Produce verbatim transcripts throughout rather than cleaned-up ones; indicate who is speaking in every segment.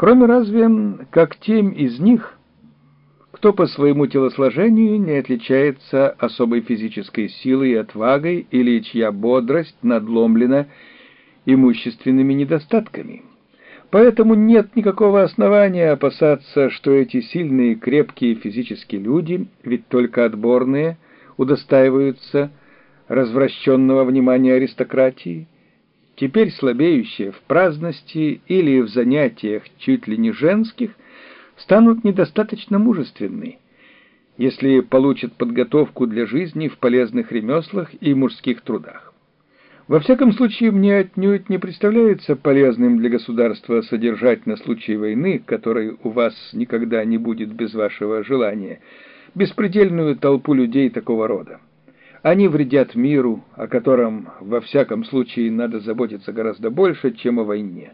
Speaker 1: кроме разве как тем из них, кто по своему телосложению не отличается особой физической силой и отвагой или чья бодрость надломлена имущественными недостатками. Поэтому нет никакого основания опасаться, что эти сильные, крепкие физически люди, ведь только отборные, удостаиваются развращенного внимания аристократии, теперь слабеющие в праздности или в занятиях чуть ли не женских, станут недостаточно мужественны, если получат подготовку для жизни в полезных ремеслах и мужских трудах. Во всяком случае, мне отнюдь не представляется полезным для государства содержать на случай войны, которой у вас никогда не будет без вашего желания, беспредельную толпу людей такого рода. Они вредят миру, о котором во всяком случае надо заботиться гораздо больше, чем о войне.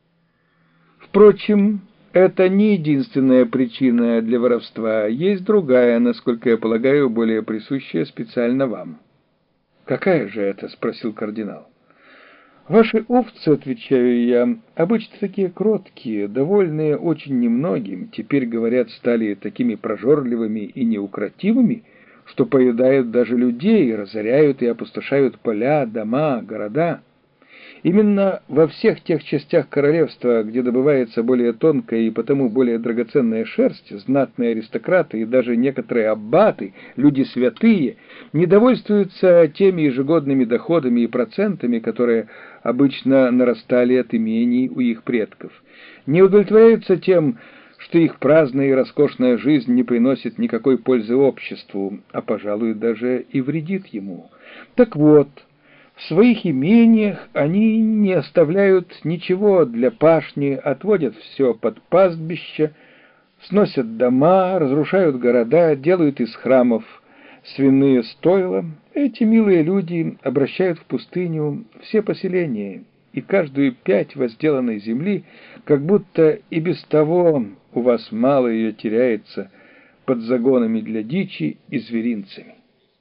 Speaker 1: Впрочем, это не единственная причина для воровства, есть другая, насколько я полагаю, более присущая специально вам. «Какая же это?» — спросил кардинал. «Ваши овцы, — отвечаю я, — обычно такие кроткие, довольные очень немногим, теперь, говорят, стали такими прожорливыми и неукротимыми, что поедают даже людей, разоряют и опустошают поля, дома, города. Именно во всех тех частях королевства, где добывается более тонкая и потому более драгоценная шерсть, знатные аристократы и даже некоторые аббаты, люди святые, не довольствуются теми ежегодными доходами и процентами, которые обычно нарастали от имений у их предков, не удовлетворяются тем, что их праздная и роскошная жизнь не приносит никакой пользы обществу, а, пожалуй, даже и вредит ему. Так вот, в своих имениях они не оставляют ничего для пашни, отводят все под пастбище, сносят дома, разрушают города, делают из храмов свиные стойла. Эти милые люди обращают в пустыню все поселения и каждую пять возделанной земли, как будто и без того у вас мало ее теряется под загонами для дичи и зверинцами.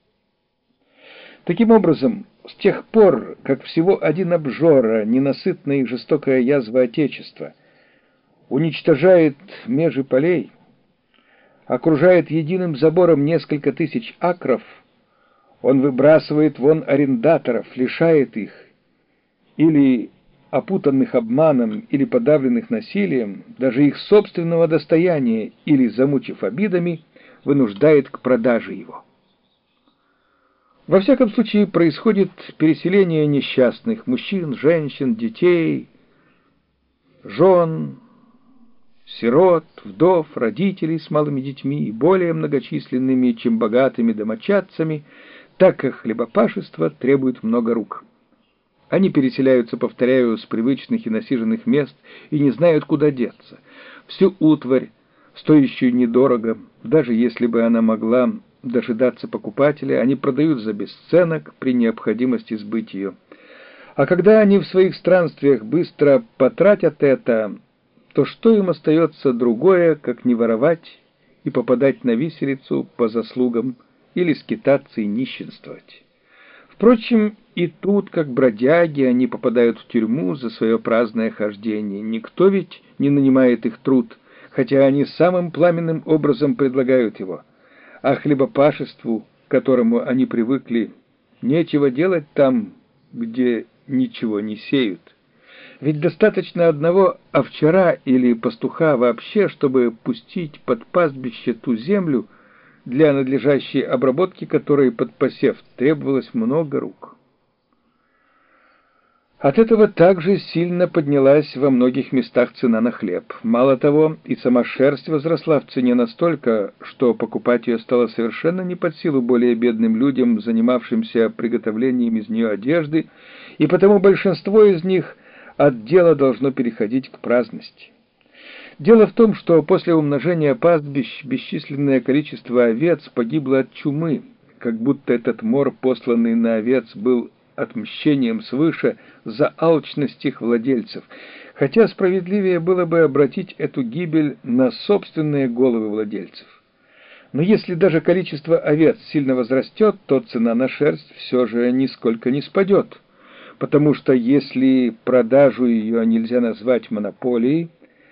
Speaker 1: Таким образом, с тех пор, как всего один обжора, ненасытная и жестокая язва Отечества, уничтожает межи полей, окружает единым забором несколько тысяч акров, он выбрасывает вон арендаторов, лишает их, или опутанных обманом, или подавленных насилием, даже их собственного достояния, или, замучив обидами, вынуждает к продаже его. Во всяком случае, происходит переселение несчастных мужчин, женщин, детей, жен, сирот, вдов, родителей с малыми детьми и более многочисленными, чем богатыми домочадцами, так как хлебопашество требует много рук. Они переселяются, повторяю, с привычных и насиженных мест и не знают, куда деться. Всю утварь, стоящую недорого, даже если бы она могла дожидаться покупателя, они продают за бесценок при необходимости сбыть ее. А когда они в своих странствиях быстро потратят это, то что им остается другое, как не воровать и попадать на виселицу по заслугам или скитаться и нищенствовать? Впрочем, и тут, как бродяги, они попадают в тюрьму за свое праздное хождение. Никто ведь не нанимает их труд, хотя они самым пламенным образом предлагают его. А хлебопашеству, к которому они привыкли, нечего делать там, где ничего не сеют. Ведь достаточно одного овчара или пастуха вообще, чтобы пустить под пастбище ту землю, для надлежащей обработки которой под посев требовалось много рук. От этого также сильно поднялась во многих местах цена на хлеб. Мало того, и сама шерсть возросла в цене настолько, что покупать ее стало совершенно не под силу более бедным людям, занимавшимся приготовлением из нее одежды, и потому большинство из них от дела должно переходить к праздности. Дело в том, что после умножения пастбищ бесчисленное количество овец погибло от чумы, как будто этот мор, посланный на овец, был отмщением свыше за алчность их владельцев, хотя справедливее было бы обратить эту гибель на собственные головы владельцев. Но если даже количество овец сильно возрастет, то цена на шерсть все же нисколько не спадет, потому что если продажу ее нельзя назвать монополией,